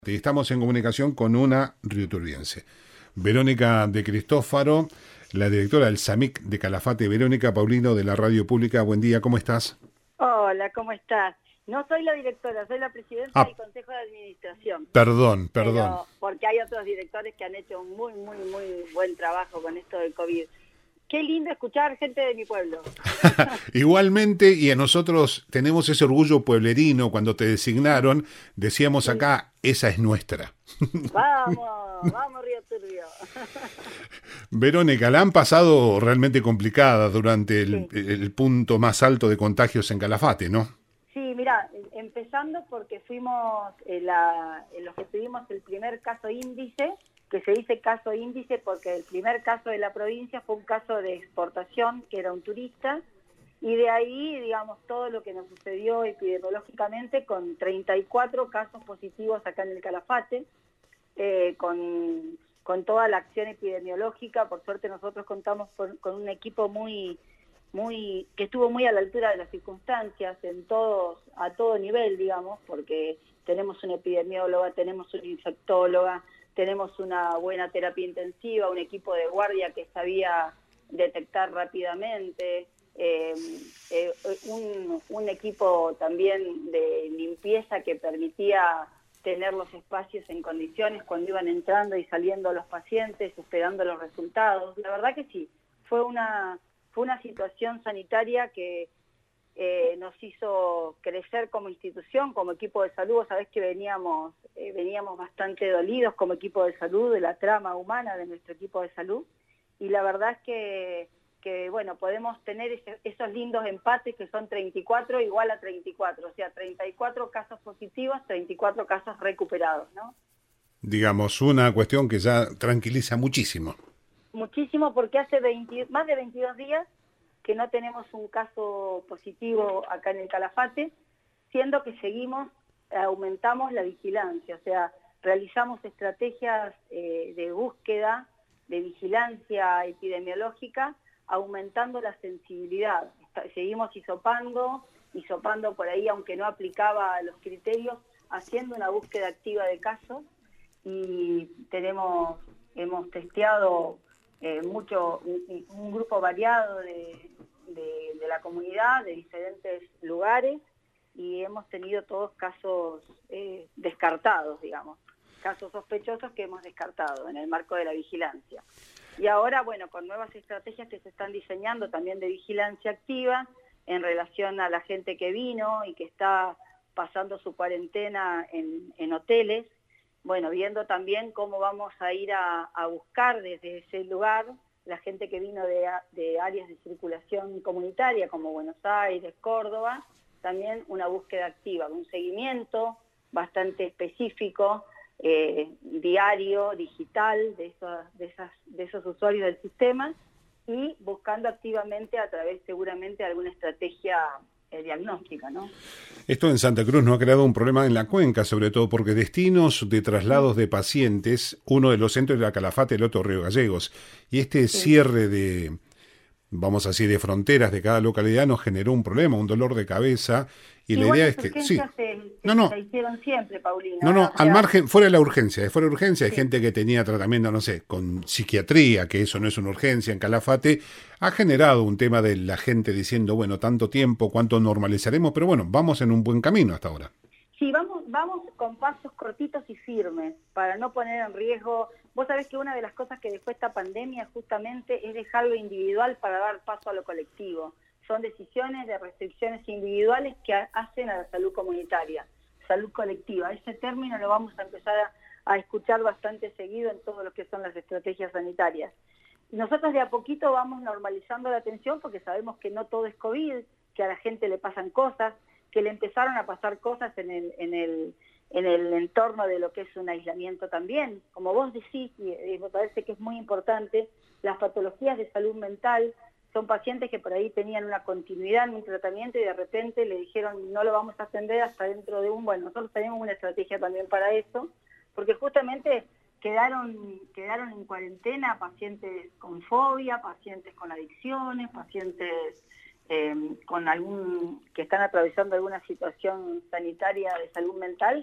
Estamos en comunicación con una rioturbiense, Verónica de Cristófaro, la directora del SAMIC de Calafate. Verónica Paulino, de la Radio Pública, buen día, ¿cómo estás? Hola, ¿cómo estás? No soy la directora, soy la presidenta Ah, del Consejo de Administración, perdón. pero porque hay otros directores que han hecho un muy buen trabajo con esto del COVID. Qué lindo escuchar gente de mi pueblo. Igualmente, y a nosotros tenemos ese orgullo pueblerino, cuando te designaron, decíamos Sí. acá, esa es nuestra. Vamos Río Turbio. Verónica, la han pasado realmente complicada durante el, Sí. el punto más alto de contagios en Calafate, ¿no? Sí, mira, empezando porque fuimos los que tuvimos el primer caso índice, que se dice caso índice porque el primer caso de la provincia fue un caso de exportación, que era un turista, y de ahí, digamos, todo lo que nos sucedió epidemiológicamente con 34 casos positivos acá en el Calafate, con toda la acción epidemiológica. Por suerte nosotros contamos con un equipo que estuvo muy a la altura de las circunstancias a todo nivel, digamos, porque tenemos una epidemióloga, tenemos una infectóloga, tenemos una buena terapia intensiva, un equipo de guardia que sabía detectar rápidamente, un equipo también de limpieza que permitía tener los espacios en condiciones cuando iban entrando y saliendo los pacientes, esperando los resultados. La verdad que sí, fue una situación sanitaria que nos hizo crecer como institución, como equipo de salud. Vos sabés que veníamos bastante dolidos como equipo de salud, de la trama humana de nuestro equipo de salud, y la verdad es que bueno, podemos tener esos lindos empates que son 34 igual a 34, o sea, 34 casos positivos, 34 casos recuperados, ¿no? Digamos, una cuestión que ya tranquiliza muchísimo. Muchísimo, porque hace más de 22 días que no tenemos un caso positivo acá en el Calafate, siendo que aumentamos la vigilancia, o sea, realizamos estrategias de búsqueda, de vigilancia epidemiológica, aumentando la sensibilidad. Seguimos hisopando por ahí, aunque no aplicaba los criterios, haciendo una búsqueda activa de casos, y hemos testeado un grupo variado de la comunidad, de diferentes lugares, y hemos tenido todos casos descartados, digamos, casos sospechosos que hemos descartado en el marco de la vigilancia. Y ahora, bueno, con nuevas estrategias que se están diseñando también de vigilancia activa en relación a la gente que vino y que está pasando su cuarentena en hoteles. Bueno, viendo también cómo vamos a ir a buscar desde ese lugar la gente que vino de áreas de circulación comunitaria como Buenos Aires, Córdoba, también una búsqueda activa, un seguimiento bastante específico, diario, digital, de esos usuarios del sistema, y buscando activamente a través seguramente de alguna estrategia diagnóstica, ¿no? Esto en Santa Cruz no ha creado un problema en la cuenca, sobre todo porque destinos de traslados de pacientes, uno de los centros de la Calafate, el otro Río Gallegos, y este Sí. cierre de, vamos a decir, de fronteras de cada localidad nos generó un problema, un dolor de cabeza, y la Igual idea es las que, sí, urgencias no, se no, hicieron siempre, no, Paulina, no, o al sea, margen, fuera de urgencia, hay sí. gente que tenía tratamiento, no sé, con psiquiatría, que eso no es una urgencia en Calafate, ha generado un tema de la gente diciendo, bueno, tanto tiempo, cuánto normalizaremos, pero bueno, vamos en un buen camino hasta ahora. Sí, vamos con pasos cortitos y firmes para no poner en riesgo. Vos sabés que una de las cosas que dejó esta pandemia justamente es dejar lo individual para dar paso a lo colectivo. Son decisiones de restricciones individuales que hacen a la salud comunitaria, salud colectiva. Ese término lo vamos a empezar a escuchar bastante seguido en todo lo que son las estrategias sanitarias. Nosotros de a poquito vamos normalizando la atención porque sabemos que no todo es COVID, que a la gente le pasan cosas, que le empezaron a pasar cosas en el entorno de lo que es un aislamiento también. Como vos decís, y me parece que es muy importante, las patologías de salud mental son pacientes que por ahí tenían una continuidad en un tratamiento y de repente le dijeron no lo vamos a atender hasta dentro de bueno, nosotros tenemos una estrategia también para eso, porque justamente quedaron en cuarentena pacientes con fobia, pacientes con adicciones, pacientes que están atravesando alguna situación sanitaria de salud mental,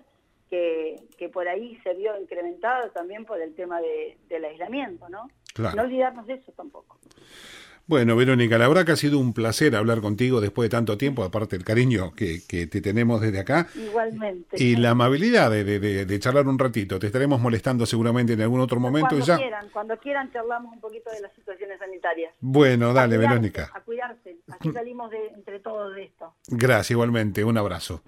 que por ahí se vio incrementado también por el tema del aislamiento, ¿no? Claro. No olvidarnos de eso tampoco. Bueno, Verónica, la verdad que ha sido un placer hablar contigo después de tanto tiempo, aparte el cariño que te tenemos desde acá. Igualmente. Y la amabilidad de charlar un ratito. Te estaremos molestando seguramente en algún otro momento. Cuando quieran charlamos un poquito de las situaciones sanitarias. Bueno, dale, Verónica. A cuidarse, así salimos entre todos de esto. Gracias, igualmente. Un abrazo.